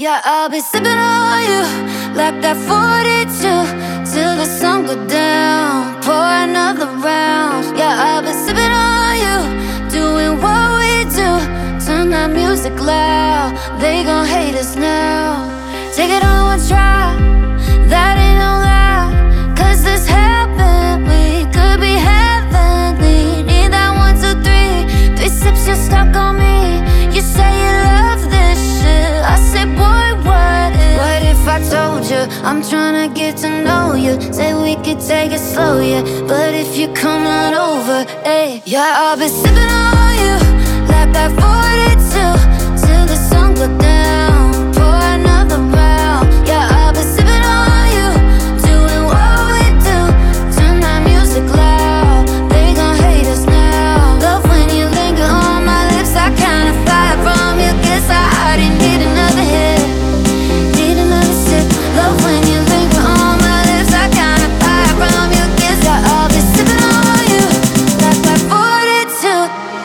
Yeah, I'll be sipping on you like that 42 till the sun go down. Pour another round. Yeah, I'll be sipping on you, doing what we do. Turn that music loud. They gon' hate us now. Take it on one try. That ain't no lie. 'Cause this happened. We could be heavenly. Need that 1, 2, 3. 3 sips, you're stuck on me. You say you love this shit. I say, boy, what if I told you I'm tryna get to know you? Say we could take it slow, yeah. But if you come on over, ayy, yeah, I'll be sipping on you like that 42 till the sun go down. Pour another round. Yeah, I'll be sipping on you, doing what we do. Turn that music loud. They gon' hate us now. Love when you linger on my lips. I kinda fire from you. Guess I already need another hit. Need another sip. Love when you linger on my lips. I kinda fire from you. Guess I'll be sipping on you like that 42.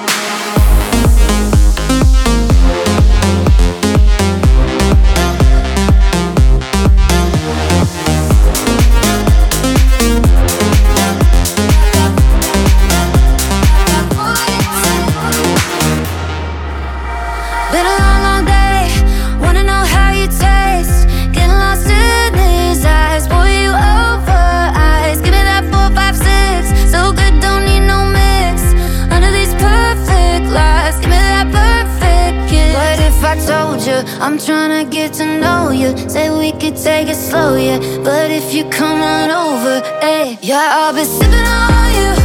Been a long, long day. Wanna know how you taste. Getting lost in these eyes. Boy, you over eyes. Give me that 4, 5, 6. So good, don't need no mix. Under these perfect lies. Give me that perfect kiss. But if I told you I'm tryna get to know you, say we could take it slow, yeah. But if you come on over, ayy, yeah, I'll be sipping on you